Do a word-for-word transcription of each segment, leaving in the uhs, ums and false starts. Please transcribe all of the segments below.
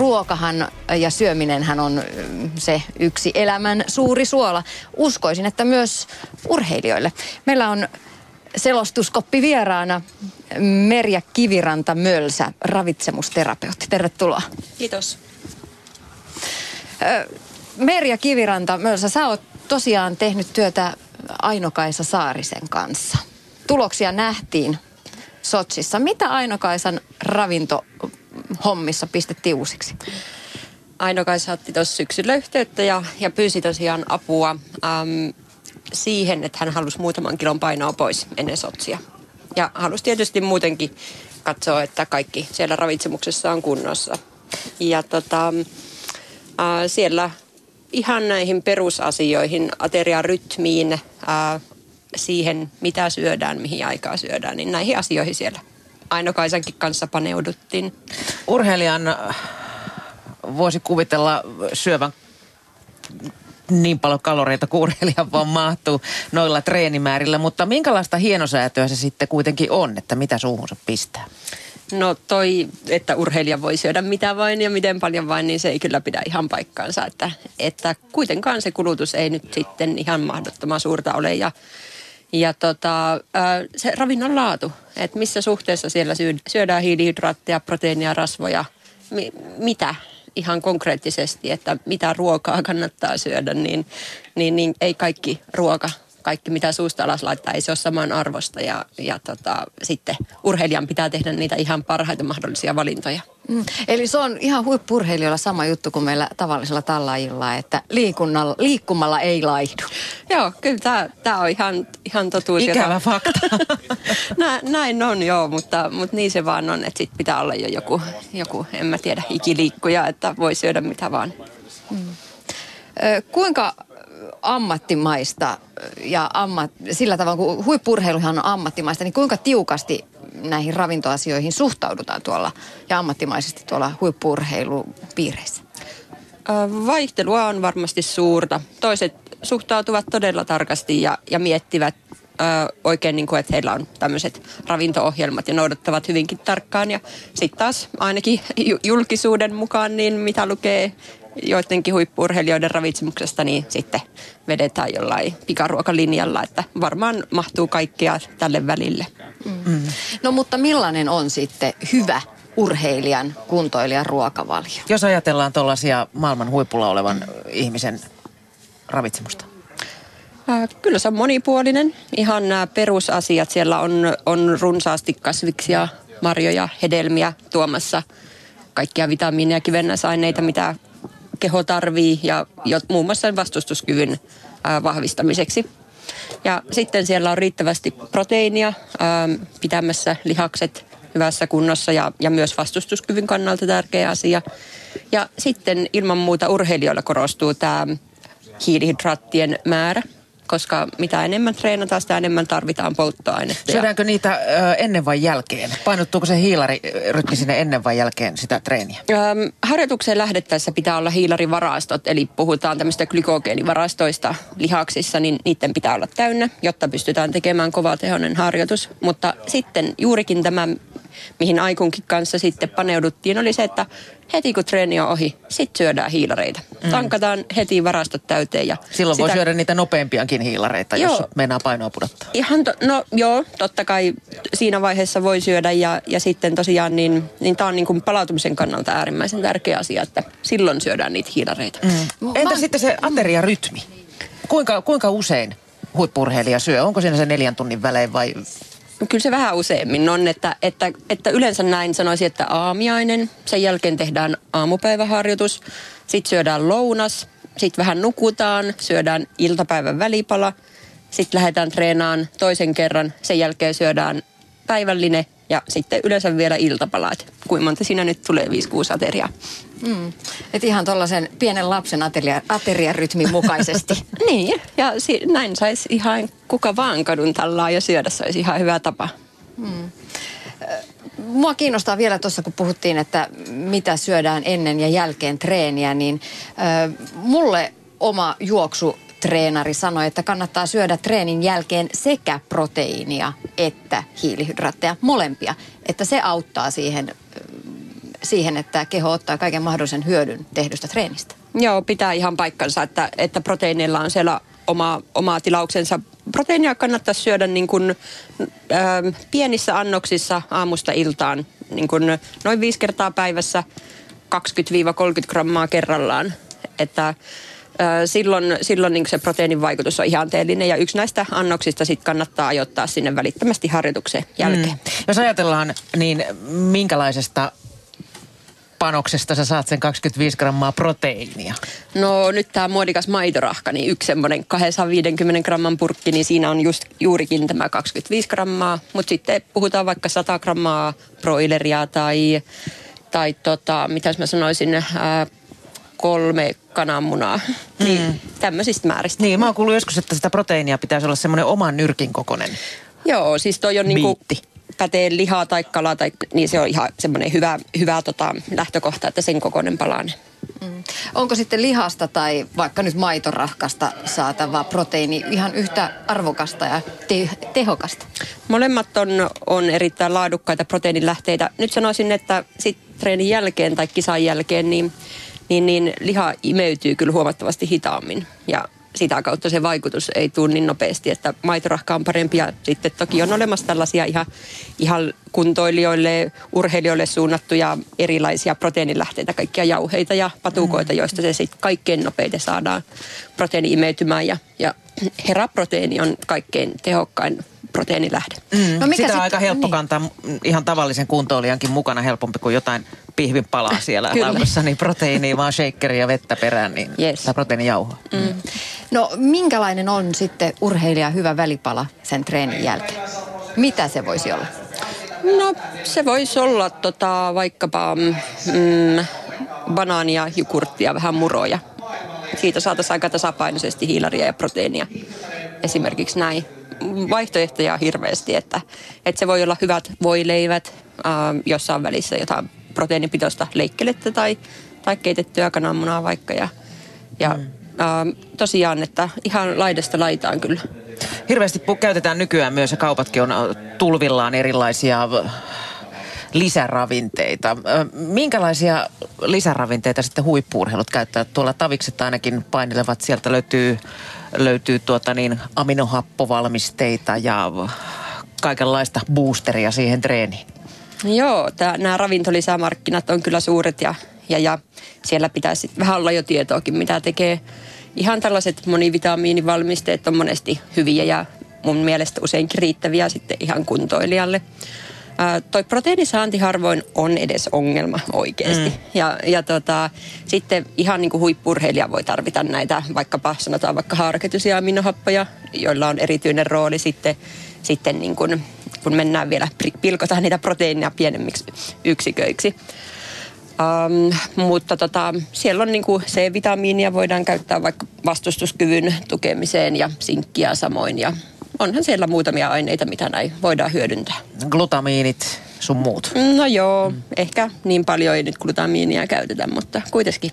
ruokahan ja syöminenhän on se yksi elämän suuri suola. Uskoisin, että myös urheilijoille. Meillä on selostuskoppi vieraana Merja Kiviranta-Mölsä, ravitsemusterapeutti. Tervetuloa. Kiitos. Merja Kiviranta-Mölsä, sä oot tosiaan tehnyt työtä Aino-Kaisa Saarisen kanssa. Tuloksia nähtiin Sotsissa. Mitä Aino-Kaisan ravintohommissa pistettiin uusiksi? Aino-Kaisa otti tuossa syksyllä yhteyttä ja, ja pyysi tosiaan apua äm, siihen, että hän halusi muutaman kilon painoa pois ennen Sotsia. Ja halusi tietysti muutenkin katsoa, että kaikki siellä ravitsemuksessa on kunnossa. Ja tota, äh, siellä ihan näihin perusasioihin, ateriarytmiin, äh, siihen mitä syödään, mihin aikaa syödään, niin näihin asioihin siellä Aino-Kaisankin kanssa paneuduttiin. Urheilijan voisi kuvitella syövän niin paljon kaloreita kuin urheilijan vaan mahtuu noilla treenimäärillä, mutta minkälaista hienosäätöä se sitten kuitenkin on, että mitä suuhunsa pistää? No toi, että urheilija voi syödä mitä vain ja miten paljon vain, niin se ei kyllä pidä ihan paikkaansa, että, että kuitenkaan se kulutus ei nyt sitten ihan mahdottoman suurta ole ja Ja tota, se ravinnon laatu, että missä suhteessa siellä syödään hiilihydraatteja, proteiinia, rasvoja, mi- mitä ihan konkreettisesti, että mitä ruokaa kannattaa syödä, niin, niin, niin ei kaikki ruoka, kaikki mitä suusta alas laittaa, ei se ole saman arvosta ja, ja tota, sitten urheilijan pitää tehdä niitä ihan parhaita mahdollisia valintoja. Mm. Eli se on ihan huippu-urheilijoilla sama juttu kuin meillä tavallisella tallaajilla, että liikkumalla ei laihdu. Joo, kyllä tämä, tämä on ihan, ihan totuus. Ikävä jota... fakta. Nä, näin on joo, mutta, mutta niin se vaan on, että sit pitää olla jo joku, joku, en mä tiedä, ikiliikkuja, että voi syödä mitä vaan. Mm. Ö, kuinka ammattimaista ja ammat, sillä tavalla, kun huippu-urheiluhan on ammattimaista, niin kuinka tiukasti näihin ravintoasioihin suhtaudutaan tuolla ja ammattimaisesti tuolla huippu-urheilupiireissä? Vaihtelua on varmasti suurta. Toiset suhtautuvat todella tarkasti ja, ja miettivät ö, oikein niin kuin, että heillä on tämmöiset ravinto-ohjelmat ja noudattavat hyvinkin tarkkaan. Ja sitten taas ainakin julkisuuden mukaan, niin mitä lukee joidenkin huippu-urheilijoiden ravitsemuksesta, niin sitten vedetään jollain pikaruokalinjalla, että varmaan mahtuu kaikkea tälle välille. Mm. No mutta millainen on sitten hyvä urheilijan, kuntoilijan ruokavalio? Jos ajatellaan tuollaisia maailman huipulla olevan ihmisen ravitsemusta. Äh, kyllä se on monipuolinen. Ihan nämä perusasiat. Siellä on, on runsaasti kasviksia, marjoja, hedelmiä tuomassa kaikkia vitamiineja ja kivennäisaineita, mitä keho tarvii ja jo, muun muassa vastustuskyvyn ää, vahvistamiseksi. Ja sitten siellä on riittävästi proteiinia ää, pitämässä lihakset hyvässä kunnossa ja, ja myös vastustuskyvyn kannalta tärkeä asia. Ja sitten ilman muuta urheilijoilla korostuu tämä hiilihydraattien määrä, koska mitä enemmän treenataan, sitä enemmän tarvitaan polttoainetta. Syödäänkö niitä ö, ennen vai jälkeen? Painottuuko se hiilarirytmi sinne ennen vai jälkeen sitä treeniä? Öm, harjoitukseen lähdettäessä pitää olla hiilarivarastot, eli puhutaan tämmöistä glykogeenivarastoista lihaksissa, niin niiden pitää olla täynnä, jotta pystytään tekemään kovatehoinen harjoitus. Mutta sitten juurikin tämä, mihin Aikunkin kanssa sitten paneuduttiin, oli se, että heti kun treeni on ohi, sitten syödään hiilareita. Mm. Tankataan heti varastot täyteen. Ja silloin sitä... voi syödä niitä nopeampiakin hiilareita, joo, jos meinaa painoa pudottaa. Ihan to... No joo, totta kai siinä vaiheessa voi syödä ja, ja sitten tosiaan niin, niin tämä on niin kuin palautumisen kannalta äärimmäisen tärkeä asia, että silloin syödään niitä hiilareita. Mm. Entä Mä... sitten se ateriarytmi? Kuinka, kuinka usein huippu-urheilija syö? Onko siinä se neljän tunnin välein vai... Kyllä se vähän useammin on, että, että, että yleensä näin sanoisin, että aamiainen, sen jälkeen tehdään aamupäiväharjoitus, sitten syödään lounas, sitten vähän nukutaan, syödään iltapäivän välipala, sitten lähdetään treenaan toisen kerran, sen jälkeen syödään päivällinen ja sitten yleensä vielä iltapala, että kuinka monta siinä nyt tulee, viisi kuusi ateriaa. Mm. Että ihan tuollaisen pienen lapsen ateria, ateriarytmin mukaisesti. Niin, ja si- näin saisi ihan kuka vaan kadun tallaa ja syödä, se olisi ihan hyvä tapa. Mm. Mua kiinnostaa vielä tuossa, kun puhuttiin, että mitä syödään ennen ja jälkeen treeniä, niin äh, mulle oma juoksutreenari sanoi, että kannattaa syödä treenin jälkeen sekä proteiinia että hiilihydraatteja, molempia, että se auttaa siihen siihen, että keho ottaa kaiken mahdollisen hyödyn tehdystä treenistä. Joo, pitää ihan paikkansa, että, että proteiineilla on siellä oma, oma tilauksensa. Proteiinia kannattaa syödä niin kuin, äh, pienissä annoksissa aamusta iltaan, niin kuin noin viisi kertaa päivässä, kaksikymmentä kolmekymmentä grammaa kerrallaan. Että äh, silloin, silloin niin se proteiinin vaikutus on ihanteellinen ja yksi näistä annoksista sit kannattaa ajoittaa sinne välittömästi harjoituksen jälkeen. Mm. Jos ajatellaan, niin minkälaisesta panoksesta sä saat sen kaksikymmentäviisi grammaa proteiinia? No nyt tämä muodikas maitorahka, niin yksi semmoinen kaksisataaviisikymmentä gramman purkki, niin siinä on just juurikin tämä kaksikymmentäviisi grammaa. Mutta sitten puhutaan vaikka sata grammaa broileria tai, tai tota, mitäs mä sanoisin, ää, kolme kananmunaa. Mm. Niin tämmöisistä määristä. Niin, mä oon kuullut joskus, että sitä proteiinia pitäisi olla semmoinen oman nyrkin kokoinen. Joo, siis toi on niinku pätee lihaa tai kalaa, tai, niin se on ihan semmoinen hyvä, hyvä tota, lähtökohta, että sen kokoinen palanen. Mm. Onko sitten lihasta tai vaikka nyt maitorahkasta saatava proteiini ihan yhtä arvokasta ja te- tehokasta? Molemmat on, on erittäin laadukkaita proteiinilähteitä. Nyt sanoisin, että sit treenin jälkeen tai kisan jälkeen, niin, niin, niin liha imeytyy kyllä huomattavasti hitaammin ja sitä kautta se vaikutus ei tule niin nopeasti, että maitorahka on parempi ja sitten toki on olemassa tällaisia ihan, ihan kuntoilijoille, urheilijoille suunnattuja erilaisia proteiinilähteitä, kaikkia jauheita ja patukoita, mm. joista se sitten kaikkein nopeiten saadaan proteiini imeytymään ja, ja heraproteiini on kaikkein tehokkain proteiinilähde. Mm. No mikä sitä on aika helppo niin kantaa ihan tavallisen kuntoilijankin mukana, helpompi kuin jotain pihvin palaa siellä laudassa, niin proteiinia vaan shakeria ja vettä perään, niin yes. Tämä proteiinijauhoa. Mm. No minkälainen on sitten urheilija hyvä välipala sen treenin jälkeen? Mitä se voisi olla? No se voisi olla tota, vaikkapa mm, banaania, jogurttia, vähän muroja. Siitä saataisiin aika tasapainoisesti hiilaria ja proteiinia. Esimerkiksi näin. Vaihtoehtoja hirveästi, että, että se voi olla hyvät voileivät, äh, jossa on välissä jotain proteiinipitoista leikkelettä tai, tai keitettyä kananmunaa vaikka. Ja, ja mm. äh, tosiaan, että ihan laidasta laitaan kyllä. Hirveästi käytetään nykyään myös ja kaupatkin on tulvillaan erilaisia lisäravinteita. Minkälaisia lisäravinteita sitten huippu-urheilut käyttää? Tuolla tavikset ainakin painelevat, sieltä löytyy, löytyy tuota niin, aminohappovalmisteita ja kaikenlaista boosteria siihen treeniin. Joo, nämä ravintolisämarkkinat on kyllä suuret ja, ja, ja siellä pitäisi vähän olla jo tietoakin, mitä tekee. Ihan tällaiset monivitamiinivalmisteet on monesti hyviä ja mun mielestä useinkin riittäviä sitten ihan kuntoilijalle. Ää, toi proteiinisaanti harvoin on edes ongelma oikeasti. Mm. Ja, ja tota, sitten ihan niin kuin huippu-urheilija voi tarvita näitä, vaikkapa sanotaan vaikka haaraketyisiä aminohappoja, joilla on erityinen rooli sitten, sitten niin kuin, kun mennään vielä, pilkotaan niitä proteiinia pienemmiksi yksiköiksi. Um, mutta tota, siellä on niinku C-vitamiinia voidaan käyttää vaikka vastustuskyvyn tukemiseen ja sinkkiä samoin. Ja onhan siellä muutamia aineita, mitä näin voidaan hyödyntää. Glutamiinit, sun muut? No joo, mm. ehkä niin paljon ei nyt glutamiinia käytetä, mutta kuitenkin.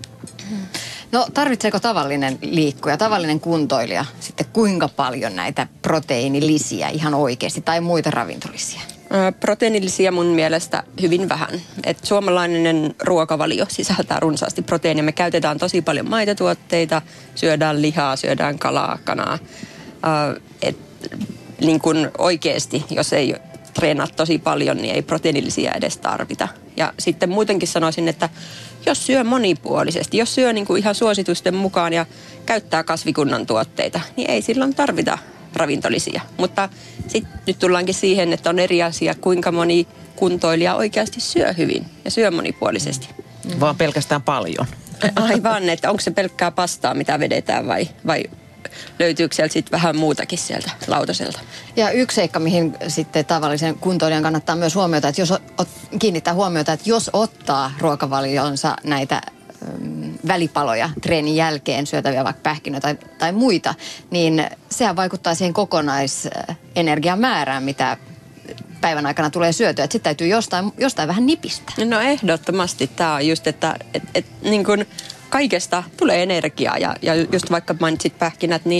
No tarvitseeko tavallinen liikkuja, tavallinen kuntoilija sitten kuinka paljon näitä proteiinilisiä ihan oikeasti tai muita ravintolisia? Proteiinillisia mun mielestä hyvin vähän. Et suomalainen ruokavalio sisältää runsaasti proteiinia. Me käytetään tosi paljon maitotuotteita, syödään lihaa, syödään kalaa, kanaa. Et, niin kun oikeasti, jos ei treenaa tosi paljon, niin ei proteiinillisia edes tarvita. Ja sitten muutenkin sanoisin, että jos syö monipuolisesti, jos syö niin kuin ihan suositusten mukaan ja käyttää kasvikunnan tuotteita, niin ei silloin tarvita ravintolisia. Mutta sitten nyt tullaankin siihen, että on eri asia, kuinka moni kuntoilija oikeasti syö hyvin ja syö monipuolisesti. Vaan pelkästään paljon. Aivan, että onko se pelkkää pastaa, mitä vedetään vai, vai löytyykö sieltä sitten vähän muutakin sieltä lautaselta. Ja yksi seikka, mihin sitten tavallisen kuntoilijan kannattaa myös huomiota, että jos ot, kiinnittää huomiota, että jos ottaa ruokavalionsa näitä välipaloja treenin jälkeen, syötäviä vaikka pähkinöitä tai, tai muita, niin sehän vaikuttaa siihen kokonaisenergian määrään, mitä päivän aikana tulee syötyä. Sitten täytyy jostain, jostain vähän nipistää. No ehdottomasti. Tämä on just, että et, et, niin kun kaikesta tulee energiaa. Ja, ja just vaikka mainitsit pähkinät, niin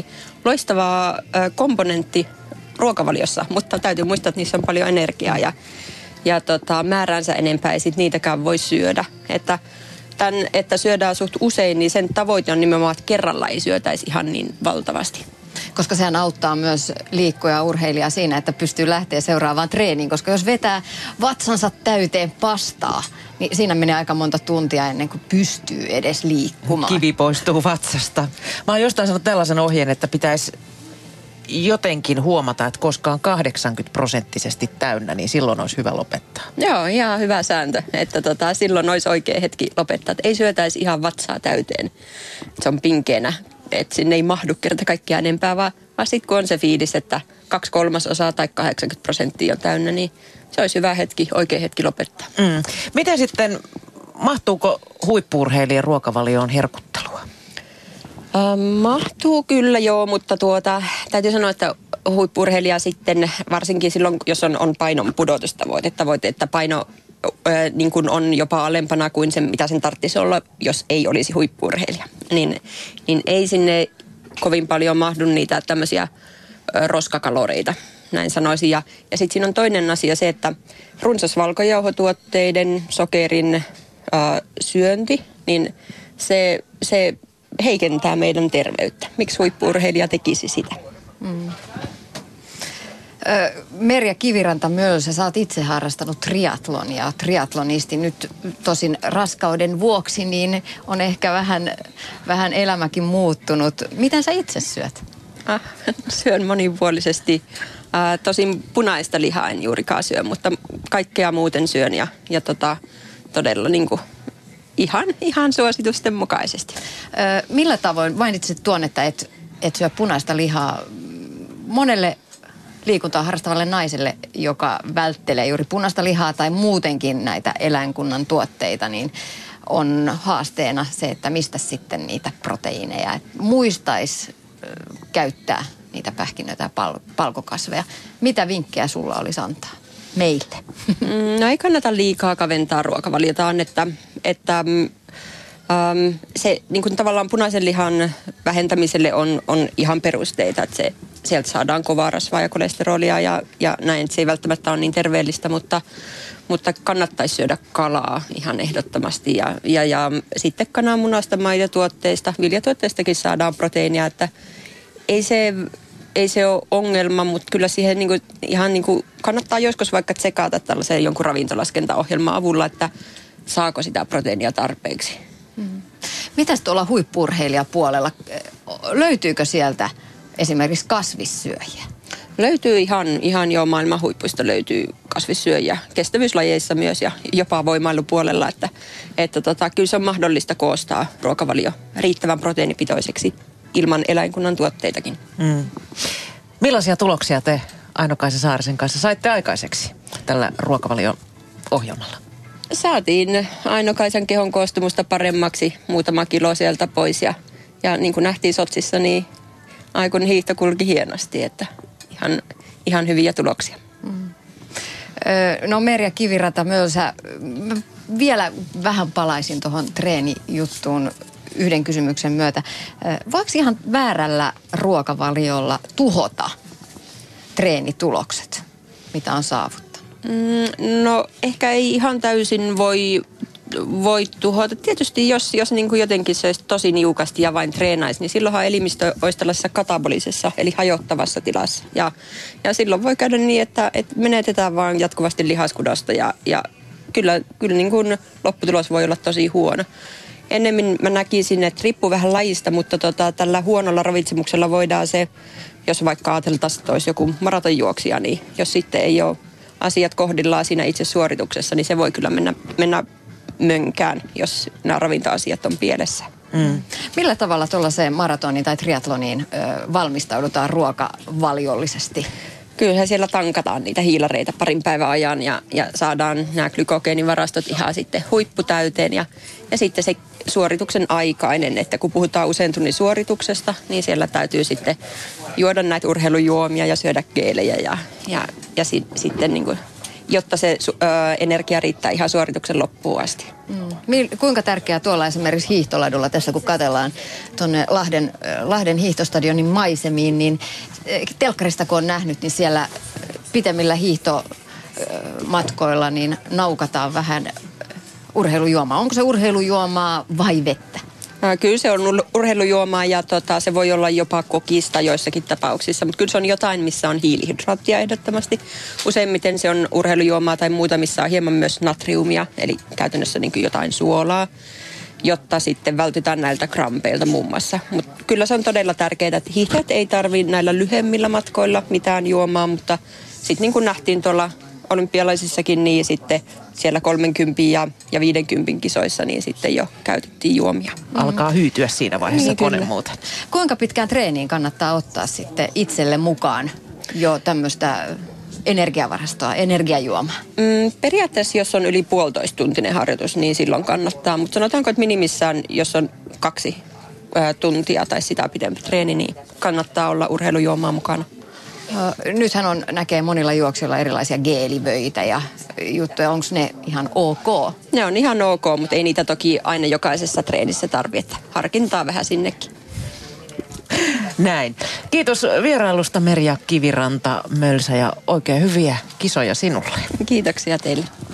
loistava ö, komponentti ruokavaliossa, mutta täytyy muistaa, että niissä on paljon energiaa. Ja, ja tota, määräänsä enempää ei sit niitäkään voi syödä. Että, tämän, että syödään suht usein, niin sen tavoite on nimenomaan, että kerralla ei syötäisi ihan niin valtavasti. Koska sehän auttaa myös liikkuja urheilijaa siinä, että pystyy lähteä seuraavaan treeniin. Koska jos vetää vatsansa täyteen pastaa, niin siinä menee aika monta tuntia ennen kuin pystyy edes liikkumaan. Kivi poistuu vatsasta. Mä oon jostain sanonut tällaisen ohjeen, että pitäisi jotenkin huomata, että koska on kahdeksankymmentä prosenttisesti täynnä, niin silloin olisi hyvä lopettaa. Joo, ihan hyvä sääntö, että tota, silloin olisi oikea hetki lopettaa. Että ei syötäisi ihan vatsaa täyteen. Se on pinkeänä, että sinne ei mahdu kerta kaikkiaan enempää, vaan, vaan sitten kun on se fiilis, että kaksi kolmasosaa tai kahdeksankymmentä prosenttia on täynnä, niin se olisi hyvä hetki, oikea hetki lopettaa. Mm. Miten sitten, mahtuuko huippu-urheilijan ruokavalioon herkuttelua? Ähm, mahtuu kyllä joo, mutta tuota, täytyy sanoa, että huippu-urheilija sitten, varsinkin silloin, jos on, on painon pudotustavoite, tavoite, että paino äh, niin kuin on jopa alempana kuin se, mitä sen tarvitsisi olla, jos ei olisi huippu-urheilija, niin, niin ei sinne kovin paljon mahdu niitä tämmöisiä äh, roskakaloreita, näin sanoisin. Ja, ja sitten siinä on toinen asia se, että runsas valkojauhotuotteiden, sokerin äh, syönti, niin se, se heikentää meidän terveyttä. Miksi huippu-urheilija tekisi sitä? Mm. Merja Kiviranta-Mölsä, sä oot itse harrastanut triatlonia, triatlonisti. Nyt tosin raskauden vuoksi niin on ehkä vähän, vähän elämäkin muuttunut. Miten sä itse syöt? Ah, syön monipuolisesti. Äh, tosin punaista lihaa en juurikaan syö, mutta kaikkea muuten syön ja, ja tota, todella niin kuin Ihan, ihan suositusten mukaisesti. Ö, millä tavoin mainitsit tuon, että et, et syö punaista lihaa? Monelle liikuntaa harrastavalle naiselle, joka välttelee juuri punaista lihaa tai muutenkin näitä eläinkunnan tuotteita, niin on haasteena se, että mistä sitten niitä proteiineja. Et muistaisi ö, käyttää niitä pähkinöitä ja pal- palkokasveja. Mitä vinkkejä sulla olisi antaa meille? No ei kannata liikaa kaventaa ruokavaliotaan, että, että ähm, se niin kuin tavallaan punaisen lihan vähentämiselle on, on ihan perusteita, että se, sieltä saadaan kovaa rasvaa ja kolesterolia ja, ja näin, että se ei välttämättä ole niin terveellistä, mutta, mutta kannattaisi syödä kalaa ihan ehdottomasti ja, ja, ja sitten kananmunasta, maitotuotteista, viljatuotteistakin saadaan proteiinia, että ei se... Ei se ole ongelma, mutta kyllä siihen niinku, ihan niinku, kannattaa joskus vaikka tsekata tällaisen jonkun ravintolaskentaohjelman avulla, että saako sitä proteiinia tarpeeksi. Mm. Mitäs tuolla huippu-urheilijapuolella? Löytyykö sieltä esimerkiksi kasvissyöjiä? Löytyy ihan, ihan jo maailman huippuista löytyy kasvissyöjiä kestävyyslajeissa myös ja jopa voimailupuolella, että, että tota, kyllä se on mahdollista koostaa ruokavalio riittävän proteiinipitoiseksi ilman eläinkunnan tuotteitakin. Mm. Millaisia tuloksia te Aino-Kaisa Saarisen kanssa saitte aikaiseksi tällä ruokavalio-ohjelmalla? Saatiin Aino-Kaisan kehon koostumusta paremmaksi, muutama kilo sieltä pois ja, ja niin kuin nähtiin Sotsissa, niin Aikun hiihto kulki hienosti, että ihan, ihan hyviä tuloksia. Mm. Öö, no Merja Kiviranta-Mölsä, vielä vähän palaisin tuohon treenijuttuun yhden kysymyksen myötä. Voiko ihan väärällä ruokavaliolla tuhota treenitulokset, mitä on saavuttanut? Mm, no ehkä ei ihan täysin voi, voi tuhota. Tietysti jos, jos niin kuin jotenkin se olisi tosi niukasti ja vain treenaisi, niin silloinhan elimistö olisi tällaisessa katabolisessa eli hajottavassa tilassa. Ja, ja silloin voi käydä niin, että, että menetetään vaan jatkuvasti lihaskudosta ja, ja kyllä, kyllä niin kuin lopputulos voi olla tosi huono. Ennemmin mä näkisin, että riippuu vähän lajista, mutta tota, tällä huonolla ravitsemuksella voidaan se, jos vaikka ajateltaisiin, että olisi joku maratonjuoksija, niin jos sitten ei ole asiat kohdillaan siinä itse suorituksessa, niin se voi kyllä mennä, mennä mönkään, jos nämä ravintoasiat on pielessä. Mm. Millä tavalla tuollaiseen maratoniin tai triatloniin ö, valmistaudutaan ruokavaliollisesti? Kyllähän siellä tankataan niitä hiilareita parin päivän ajan ja, ja saadaan nämä glykogeenivarastot ihan sitten huipputäyteen ja, ja sitten se suorituksen aikainen, että kun puhutaan usein tunnin suorituksesta, niin siellä täytyy sitten juoda näitä urheilujuomia ja syödä geelejä ja, ja, ja si, sitten niin kuin, jotta se ö, energia riittää ihan suorituksen loppuun asti. Mm. Kuinka tärkeää tuolla esimerkiksi hiihtoladulla tässä, kun katsellaan tuonne Lahden, Lahden hiihtostadionin maisemiin, niin telkkarista kun on nähnyt, niin siellä pitemmillä hiihto matkoilla niin naukataan vähän urheilujuomaa. Onko se urheilujuomaa vai vettä? Kyllä se on urheilujuomaa ja tota, se voi olla jopa kokista joissakin tapauksissa, mutta kyllä se on jotain, missä on hiilihydraattia ehdottomasti. Useimmiten se on urheilujuomaa tai muuta, missä on hieman myös natriumia, eli käytännössä niin kuin jotain suolaa, jotta sitten vältytään näiltä krampeilta muun muassa. Mutta kyllä se on todella tärkeää, että hiihtäjät ei tarvitse näillä lyhyemmillä matkoilla mitään juomaa, mutta sitten niin kuin nähtiin tuolla olympialaisissakin, niin sitten siellä kolmekymmentä ja, ja viisikymmentä kisoissa, niin sitten jo käytettiin juomia. Alkaa hyytyä siinä vaiheessa niin, kone kyllä. muuten. Kuinka pitkään treeniin kannattaa ottaa sitten itselle mukaan jo tämmöistä energiavarastoa, energiajuomaa? Mm, periaatteessa, jos on yli puolitoista tuntinen harjoitus, niin silloin kannattaa. Mutta sanotaanko, että minimissään, jos on kaksi ää, tuntia tai sitä pidempi treeni, niin kannattaa olla urheilujuomaa mukana. Nythän on, näkee monilla juoksijoilla erilaisia geelivöitä ja juttuja. Onko ne ihan ok? Ne on ihan ok, mutta ei niitä toki aina jokaisessa treenissä tarvitse. Harkintaa vähän sinnekin. Näin. Kiitos vierailusta Merja Kiviranta Mölsä ja oikein hyviä kisoja sinulle. Kiitoksia teille.